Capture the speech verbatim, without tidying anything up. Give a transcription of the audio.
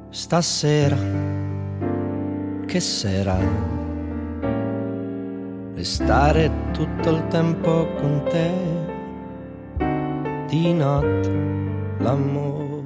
Stasera, che sera, restare tutto il tempo con te, di notte l'amore